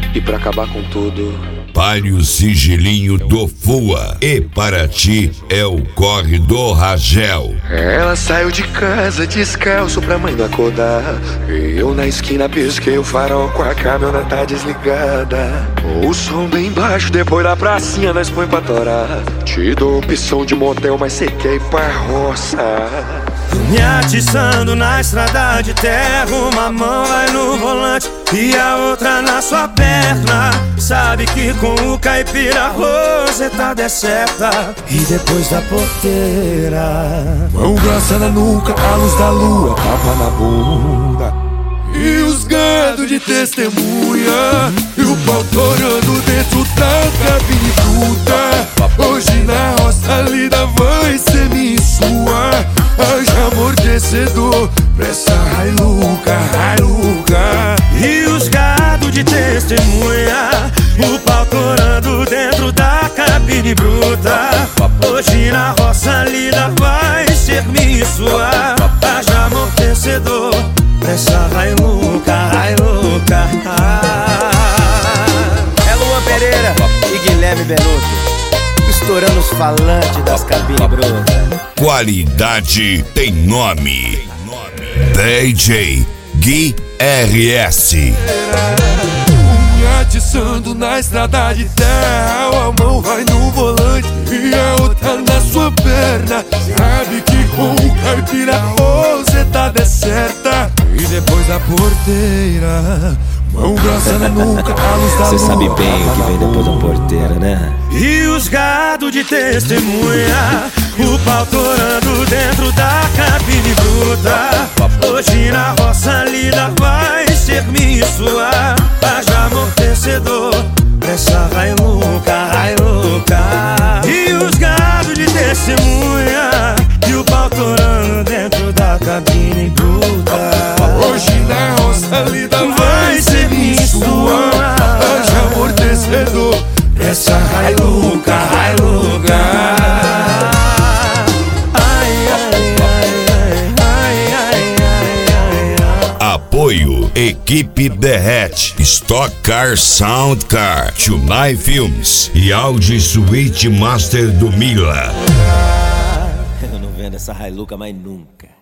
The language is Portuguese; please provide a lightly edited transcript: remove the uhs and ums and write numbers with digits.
E pra acabar com tudo, Palhe o sigilinho do Fua. E para ti é o corre do Ragel. ela saiu de casa descalço pra mãe não acordar. E eu na esquina pisquei o farol com a câmera tá desligada. O som bem baixo, depois da pracinha nós põe pra torar. Te dou opção de motel, mas cê quer ir pra roça. Me atiçando na estrada de terra, uma mão vai no volante e a outra na sua perna. Sabe que com o caipira a roseta deserta. E depois da porteira, mão grossa na nuca, a luz da lua, tapa na bunda. E os gado de testemunha, e o pau torando dentro da cabine bruta. Hoje na roça lida vai ser minha e sua. Haja amortecedor pra essa Hilux. e os gado de testemunha, o pau torando dentro da cabine bruta. Hoje na roça lida vai ser minha e sua. Haja amortecedor pra essa Hilux. É Luan Pereira e Guilherme Benuto, estourando os falantes das cabines brutas. Qualidade tem nome. DJ Gui RS. Me atiçando na estrada de terra, a mão vai no volante e a outra na sua perna. Sabe que com o caipira a roseta deserta. E depois da porteira, mão grossa na nuca, a luz da lua. Cê sabe bem o que vem depois da porteira, né? E os gado de testemunha, o pau torando dentro da cabine bruta. Hoje na roça lida vai ser minha e sua. Haja amortecedor pra essa Hilux. E os gado de testemunha, e o pau torando dentro da cabine bruta. Hoje na roça lida vai ser minha e sua. Haja amortecedor pra essa Hilux. Apoio Equipe Derrete, Stock Car Sound Car, Tunai Films e Audi Suite Master do Mila. Eu não vendo essa Hilux mais nunca.